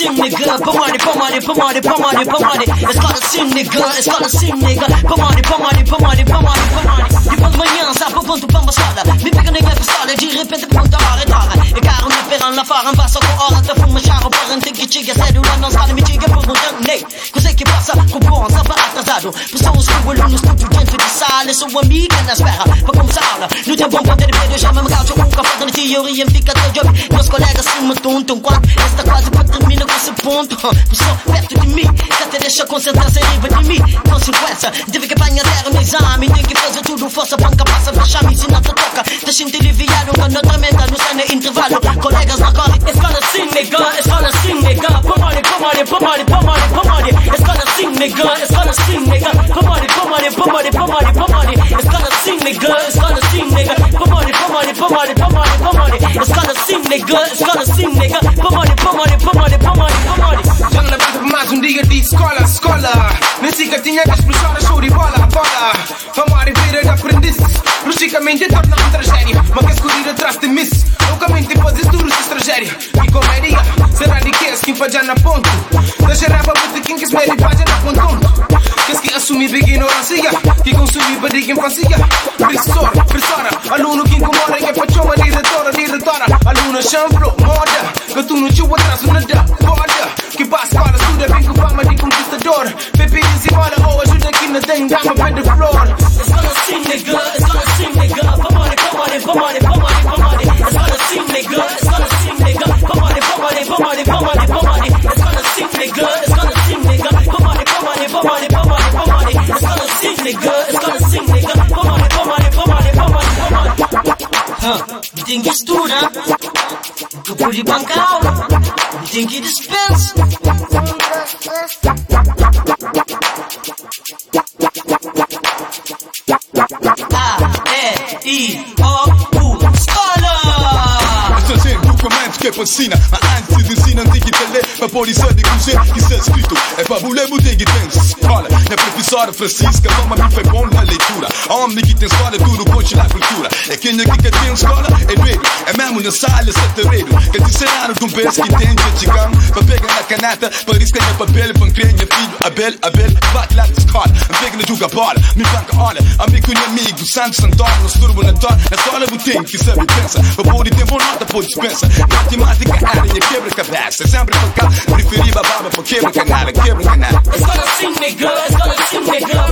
sing, nigga. Pomade, pomade, pomade, pomade, pomade. Escola sim, nigga. Escola sim, nigga. Pomade, pomade, pomade, pomade, pomade. Depois de manhã, sabe o ponto pra uma escola. Me pega ninguém pistola, de repente pergunta a hora e hora. E caro me perando lá fora, passa com hora. Te fuma charo, porra, tem que tiga. Sério, lá não escola, me tiga, perguntando, nem. Coisa que passa, com bom, estava atrasado. Pessoas com alunos, tudo dentro de sala. Sou amiga na espera, pra começar a aula. No tempo, um poder de pedo, já me causa um café na teoria, fica até job. Meus colegas se me tuntam quando esta quase para terminar com esse ponto. Pessoa perto de mim, que te deixa concentrar-se em riba de mim. Consequência, tive que apanhar zero no exame. Tem que fazer tudo, força, banca, passa, fechar-me. Se não te toca, deixa-te aliviado. Quando outra meta, no cena intervalo. Colegas na corre, escola sim, nigga. Escola sim, nigga. Pomade, pomade, pomade, pomade, pomade. Escola sim, nigga. Escola sim, nigga. Pomade, pomade, pomade, pomade, pomade. Escola sim, nigga. Escola sim, nigga. Pomade, pomade, pomade, pomade, pomade. Escola sim, nigga. Escola sim, nigga. Pomade, pomade, pomade, pomade, pomade. Já não levanta por mais dia de escola, escola. Nem sequer tinha que expulsar show de bola, bola. Vamos viver de aprendiz. Logicamente torna uma tragédia. Mas quer escolher atrás de miss. Loucamente fazes duro essa tragédia. E comédia, será de que és quem falha na ponto. Da gerava muito quem quis medir falha na ponto. Queres que assumir big ignorância. Que consumir barriga infância. Professora, aluno que incomoda. Que pachoma, diretora. Aluno chanflo, moda. Que tu não tio atraso nada, foda. Que para a escola, estuda bem com fama de conquistador. Bebê desenrola ou ajuda aqui na tem dama pé de flor. Escola sim, nigga. Escola sim, nigga. Pomade, pomade, pomade, pomade, pomade. Escola sim, nigga. Escola sim, nigga. Pomade, pomade, pomade, pomade, pomade. Escola sim, nigga. Escola sim, nigga. Pomade, pomade, pomade, pomade, pomade. Escola sim, nigga. Escola sim, nigga. Pomade, pomade, pomade, pomade, pomade. Me tem que estudar. Tu pode bancar. Me tem que dispensa. A-E-I-O-U Escola! Esta gente documento que fascina. Antes de ensinar tem que ler. Para pôr isso de cozer, isso é escrito. É para boleiro tem que ter escola. Na professora Francisca, mamãe me foi bom na leitura. A homem que tem escola, tudo coach na cultura. É quem aqui que tem escola, é doido. É mesmo na sala, setreiro. Que te ensinaram com pés que tem de chegam. Para pegar na caneta, para riscar papel. Para crer minha filho, Abel, bate lá de escola. Pega na joga bola, me banca, olha. Amigo e amigo, Santos Antônio, nos turbo na torre. Na escola eu tenho que saber pensa. Para pôr de tempo, nota por dispensa. Matemática, área, quebra-cabeça. Sempre para cá, preferi bababa para quebra canal. Escola sim, nigga. Escola sim, nigga.